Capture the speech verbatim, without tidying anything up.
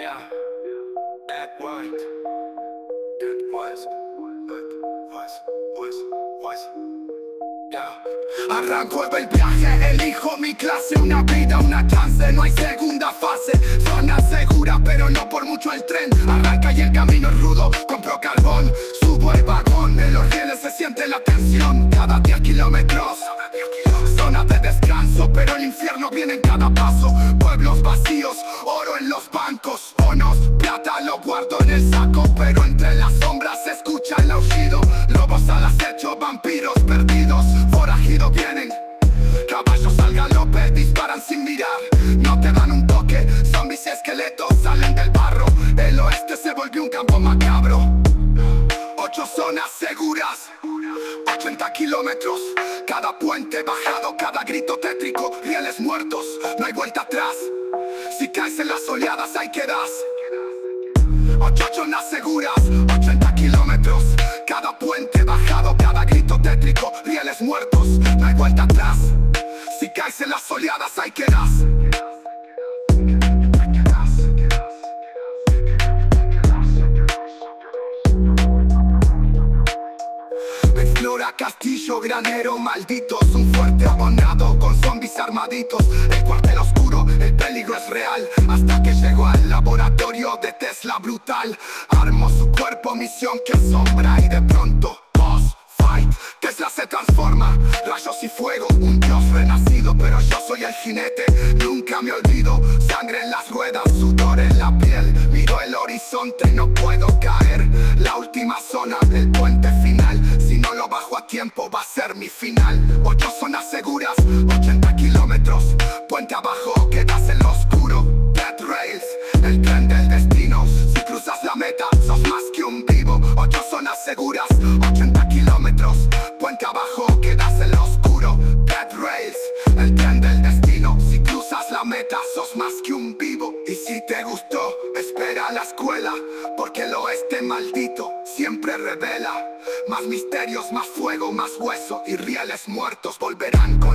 Yeah, that white. That was, that was, was, was. Yeah. Arranco el viaje, elijo mi clase. Una vida, una chance, no hay segunda fase. Zona segura, pero no por mucho el tren. Arranca y el camino es rudo, compro carbón. Subo el vagón, en los rieles se siente la tensión. Cada diez kilómetros, zona de descanso, pero el infierno viene en cada paso. Pueblos vacíos, oro en los bancos. Bonos, plata lo guardo en el saco, pero entre las sombras se escucha el aullido. Lobos al acecho, vampiros perdidos, forajidos vienen. Caballos al galope, disparan sin mirar. No te dan un toque, zombies y esqueletos salen del barro. El oeste se volvió un campo macabro. Ocho zonas seguras, ochenta kilómetros. Cada puente bajado, cada grito tétrico. Rieles muertos, no hay vuelta atrás. Si caes en las oleadas ahí quedas. Ocho zonas seguras, ochenta kilómetros. Cada puente bajado, cada grito tétrico. Rieles muertos, no hay vuelta atrás. Si caes en las oleadas ahí quedas. Explora castillo, granero, malditos. Un fuerte abonado con zombies armaditos. El cuartel oscuro, el peligro es real. Hasta que llegó al laboratorio de Tesla brutal. Armó su cuerpo, misión que asombra. Y de pronto, boss fight, Tesla se transforma. Rayos y fuego, un dios renacido. Pero yo soy el jinete, nunca me olvido. Sangre en las ruedas, sudor en la piel. Miro el horizonte, no puedo caer. La última zona, el puente final. Si no lo bajo a tiempo va a ser mi final. Ocho zonas seguras, ochenta kilómetros. Puente abajo, quedas en lo oscuro. Dead Rails, el tren del destino. Si cruzas la meta, sos más que un vivo. Ocho zonas seguras, ochenta kilómetros. Puente abajo, quedas en lo oscuro. Dead Rails, el tren del destino. Si cruzas la meta, sos más que un vivo. Y si te gustó, espera a la escuela, porque el oeste maldito siempre revela. Más misterios, más fuego, más hueso. Y rieles muertos volverán con